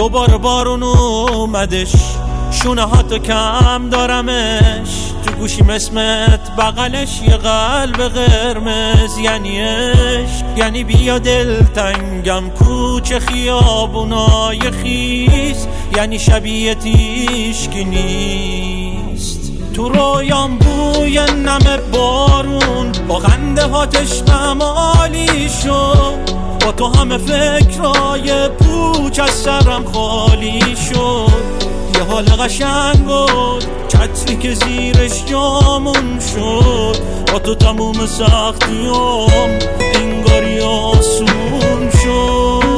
دوباره بارون اومدش، شونه هاتو کم دارمش، تو گوشیم اسمت بغلش یه قلب قرمز. یعنی عشق، یعنی بیا دلتنگم کوچه خیابونای خیس، یعنی شبیه تیشکی نیست. تو رویام بوی نم بارون با خنده هاتش عالی شد، با تو همه فکرای پوچ از سرم خالی شد. یه حال قشنگ بود چتری که زیرش جامون شد، با تو تموم سختیام انگاری آسون شد.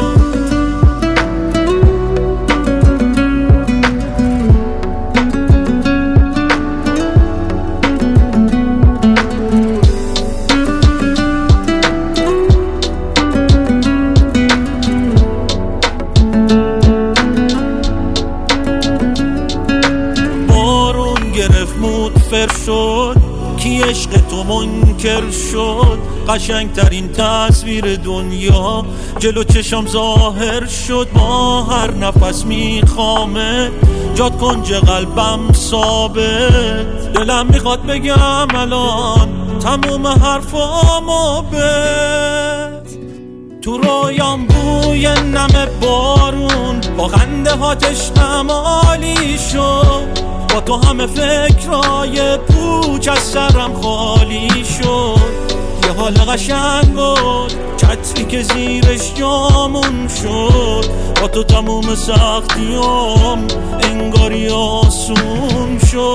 شد کی عشق تو منکر شد، قشنگترین تصویر دنیا جلو چشم ظاهر شد. با هر نفس میخوامه جات کنج قلبم ثابت، دلم میخواد بگم الان تموم حرفامو بد. تو رویام بوی نم بارون با خنده هاتش عالی شد، با تو همه فکرای پوچ از سرم خالی شد. یه حال قشنگ بود چتری که زیرش جامون شد، با تو تموم سختیام انگاری آسون شد.